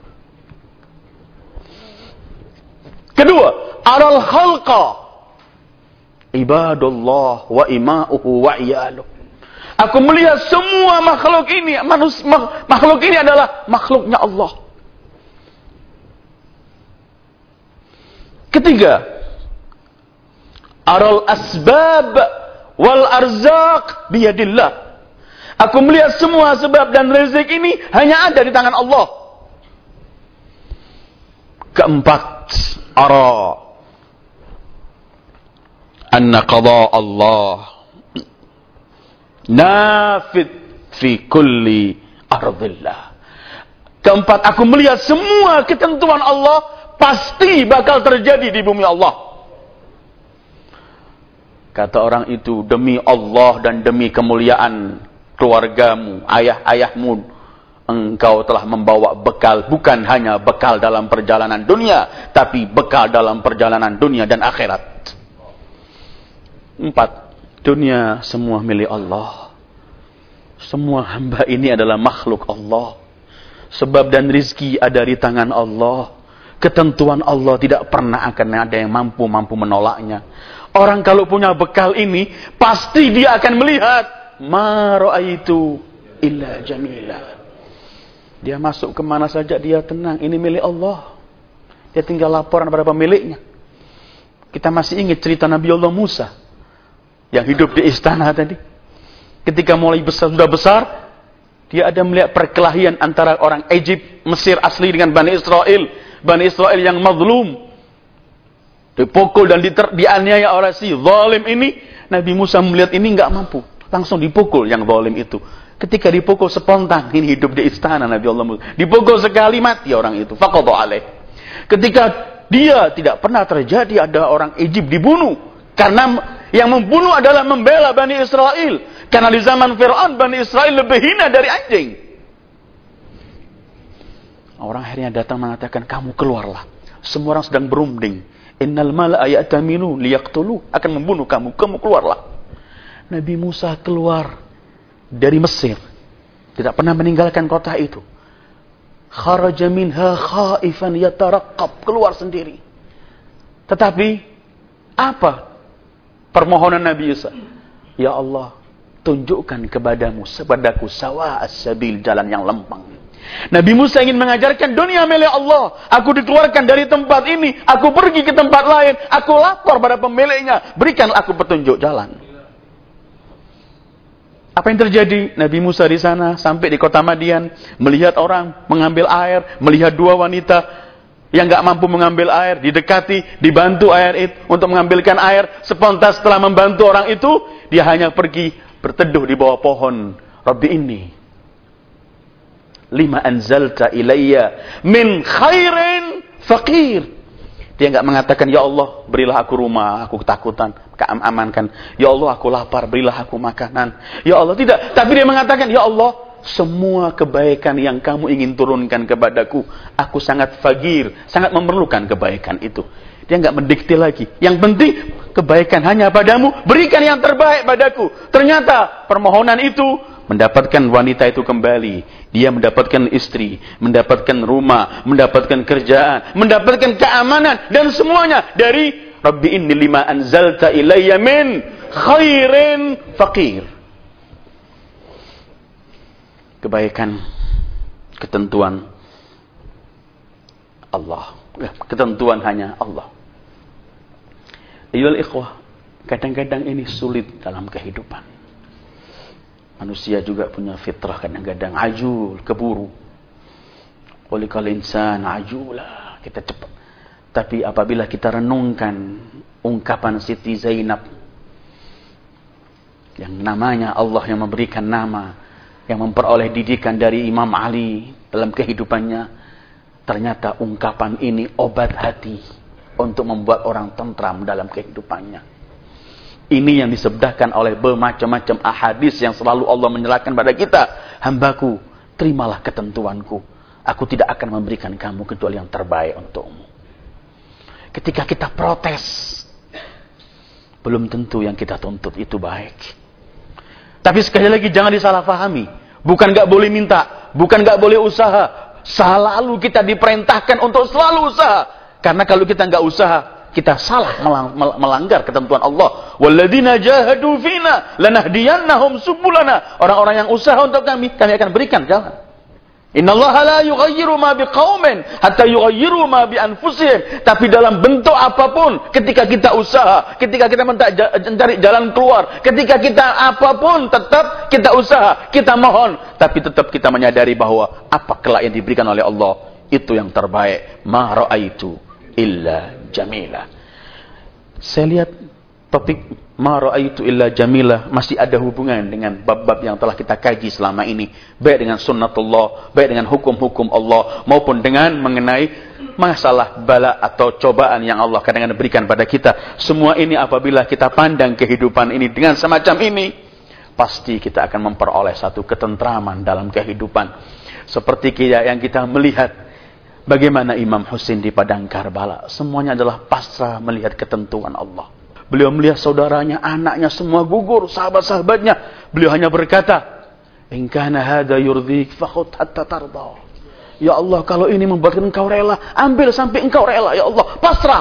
Kedua, aral khalqa ibadullah wa ima'uhu wa iyaluh. Aku melihat semua makhluk ini, manusia, makhluk ini adalah makhluknya Allah. Ketiga, aral asbab wal arzaq biyadillah. Aku melihat semua sebab dan rezeki ini hanya ada di tangan Allah. Keempat, ara anna qada Allah nafid fi kulli ardillah. Keempat, aku melihat semua ketentuan Allah pasti bakal terjadi di bumi Allah. Kata orang itu, demi Allah dan demi kemuliaan keluargamu, ayah-ayahmu, engkau telah membawa bekal, bukan hanya bekal dalam perjalanan dunia, tapi bekal dalam perjalanan dunia dan akhirat. Empat, dunia semua milik Allah. Semua hamba ini adalah makhluk Allah. Sebab dan rizki ada di tangan Allah. Ketentuan Allah tidak pernah akan ada yang mampu-mampu menolaknya. Orang kalau punya bekal ini, pasti dia akan melihat, ma ra'aitu illa jamila. Dia masuk kemana saja dia tenang, ini milik Allah. Dia tinggal laporan pada pemiliknya. Kita masih ingat cerita Nabi Allah Musa yang hidup di istana tadi. Ketika mulai besar, sudah besar, dia ada melihat perkelahian antara orang Egypt, Mesir asli dengan Bani Israel. Bani Israel yang mazlum, dipukul dan diter, dianiaya oleh si zalim ini. Nabi Musa melihat ini enggak mampu, langsung dipukul yang zalim itu. Ketika dipukul spontan, ini hidup di istana Nabi Allah Musa. Dipukul sekali mati orang itu. Faqadha alaih. Ketika dia tidak pernah terjadi ada orang Egypt dibunuh, karena yang membunuh adalah membela Bani Israel. Karena di zaman Fir'aun, Bani Israel lebih hina dari anjing. Orang akhirnya datang mengatakan, kamu keluarlah. Semua orang sedang berunding. Innal mala'a ya'taminu liyaqtulu, akan membunuh kamu. Kamu keluarlah. Nabi Musa keluar dari Mesir. Tidak pernah meninggalkan kota itu. Kharaja minha khaifan yataraqqab, keluar sendiri. Tetapi apa permohonan Nabi Musa? Ya Allah, tunjukkan kepadamu, kepadaku sawa as-sabil, jalan yang lempeng. Nabi Musa ingin mengajarkan dunia milik Allah. Aku dikeluarkan dari tempat ini, aku pergi ke tempat lain, aku lapor pada pemiliknya, berikan aku petunjuk jalan. Apa yang terjadi? Nabi Musa di sana sampai di kota Madian, melihat orang mengambil air, melihat dua wanita yang enggak mampu mengambil air, didekati, dibantu air itu untuk mengambilkan air. Spontan setelah membantu orang itu, dia hanya pergi berteduh di bawah pohon. Rabbi inni lima anzalta ilayya min khairin faqir. Dia enggak mengatakan, ya Allah berilah aku rumah, aku ketakutan, amankan. Ya Allah aku lapar, berilah aku makanan. Ya Allah, tidak. Tapi dia mengatakan, ya Allah, semua kebaikan yang kamu ingin turunkan kepadaku, aku sangat fakir, sangat memerlukan kebaikan itu. Dia nggak mendikte lagi. Yang penting kebaikan hanya padamu, berikan yang terbaik padaku. Ternyata permohonan itu mendapatkan wanita itu kembali. Dia mendapatkan istri, mendapatkan rumah, mendapatkan kerjaan, mendapatkan keamanan dan semuanya dari Rabbi inni lima anzalta ilayya min khairin faqir. Kebaikan, ketentuan Allah. Ketentuan hanya Allah. Ayyuhal ikhwah, kadang-kadang ini sulit dalam kehidupan. Manusia juga punya fitrah kadang-kadang ajul, keburu. Khuliqal insana ajula, kita cepat. Tapi apabila kita renungkan ungkapan Siti Zainab yang namanya Allah yang memberikan nama, yang memperoleh didikan dari Imam Ali dalam kehidupannya, ternyata ungkapan ini obat hati untuk membuat orang tentram dalam kehidupannya. Ini yang disebutkan oleh bermacam-macam ahadis yang selalu Allah menyerahkan pada kita. Hambaku, terimalah ketentuanku. Aku tidak akan memberikan kamu kecuali yang terbaik untukmu. Ketika kita protes, belum tentu yang kita tuntut itu baik. Tapi sekali lagi jangan disalahpahami. Bukan gak boleh minta, bukan gak boleh usaha. Selalu kita diperintahkan untuk selalu usaha. Karena kalau kita gak usaha, kita salah melanggar ketentuan Allah. Walladzina jahadu fina lanahdiyannahum subulana. Orang-orang yang usaha untuk kami, kami akan berikan jalan. Innallaha la yughayyiru ma biqaumin hatta yughayyiru ma bi anfusihim. Tapi dalam bentuk apapun, ketika kita usaha, ketika kita mencari jalan keluar, ketika kita apapun tetap kita usaha, kita mohon, tapi tetap kita menyadari bahwa apa kelak yang diberikan oleh Allah itu yang terbaik. Ma ra'aitu illa jamila. Saya lihat topik ma ra'aitu illa jamila masih ada hubungan dengan bab-bab yang telah kita kaji selama ini, baik dengan sunnatullah, baik dengan hukum-hukum Allah, maupun dengan mengenai masalah bala atau cobaan yang Allah kadang-kadang berikan pada kita. Semua ini apabila kita pandang kehidupan ini dengan semacam ini, pasti kita akan memperoleh satu ketentraman dalam kehidupan. Seperti yang kita melihat bagaimana Imam Husain di padang Karbala. Semuanya adalah pasrah melihat ketentuan Allah. Beliau melihat saudaranya, anaknya semua gugur, sahabat-sahabatnya. Beliau hanya berkata, "In kana hadza yurdhik fakhudh hatta tarda." Ya Allah, kalau ini membuatkan engkau rela, ambil sampai engkau rela, ya Allah. Pasrah.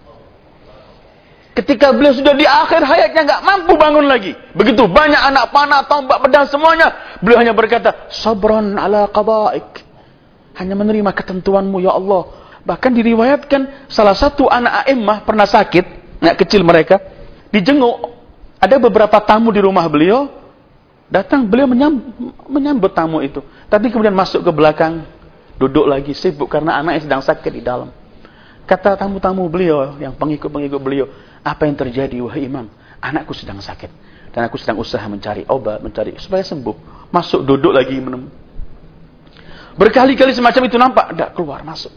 Ketika beliau sudah di akhir hayatnya enggak mampu bangun lagi. Begitu banyak anak panah, tombak, pedang semuanya. Beliau hanya berkata, "Sabran ala qada'ik." Hanya menerima ketentuanmu ya Allah. Bahkan diriwayatkan salah satu anak a'immah pernah sakit, anak kecil mereka, dijenguk. Ada beberapa tamu di rumah beliau, datang beliau menyambut, menyambut tamu itu. Tapi kemudian masuk ke belakang, duduk lagi sibuk karena anaknya sedang sakit di dalam. Kata tamu-tamu beliau, yang pengikut-pengikut beliau, apa yang terjadi wahai imam? Anakku sedang sakit dan aku sedang usaha mencari obat, mencari supaya sembuh. Masuk duduk lagi menem. Berkali-kali semacam itu nampak, tidak keluar, masuk.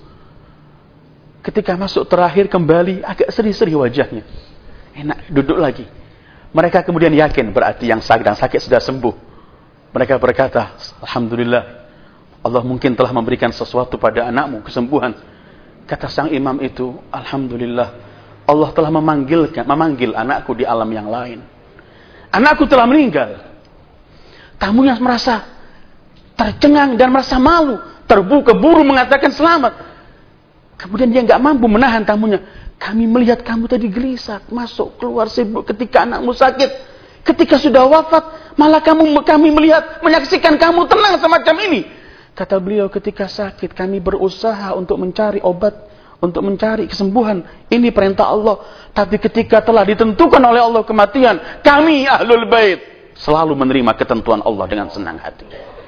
Ketika masuk terakhir kembali, agak sedih-sedih wajahnya. Enak, duduk lagi. Mereka kemudian yakin, berarti yang sedang sakit sudah sembuh. Mereka berkata, Alhamdulillah, Allah mungkin telah memberikan sesuatu pada anakmu, kesembuhan. Kata sang imam itu, Alhamdulillah, Allah telah memanggilkan, memanggil anakku di alam yang lain. Anakku telah meninggal. Tamunya merasa tercengang dan merasa malu, terbuka buru mengatakan selamat. Kemudian dia nggak mampu menahan tamunya. Kami melihat kamu tadi gelisah, masuk keluar sibuk ketika anakmu sakit. Ketika sudah wafat, malah kamu kami melihat menyaksikan kamu tenang semacam ini. Kata beliau, ketika sakit kami berusaha untuk mencari obat, untuk mencari kesembuhan. Ini perintah Allah. Tapi ketika telah ditentukan oleh Allah kematian, kami ahlul bait selalu menerima ketentuan Allah dengan senang hati.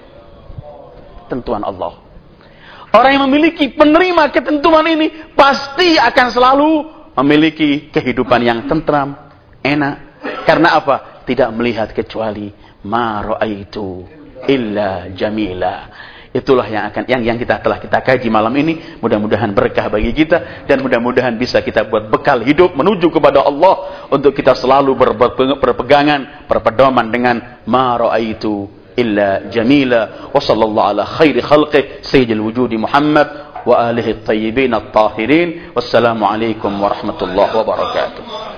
Ketentuan Allah. Orang yang memiliki penerima ketentuan ini pasti akan selalu memiliki kehidupan yang tentram, enak. Karena apa? Tidak melihat kecuali ma ra'aitu illa jamila. Itulah yang akan yang yang kita telah kita kaji malam ini. Mudah-mudahan berkah bagi kita dan mudah-mudahan bisa kita buat bekal hidup menuju kepada Allah untuk kita selalu berpegangan, berpedoman dengan ma ra'aitu illa jamila. Wa sallallahu ala khairi khalqih sayyidil wujudi Muhammad wa alihi at-tayyibin at-tahirin. Wassalamu alaikum warahmatullahi wabarakatuh.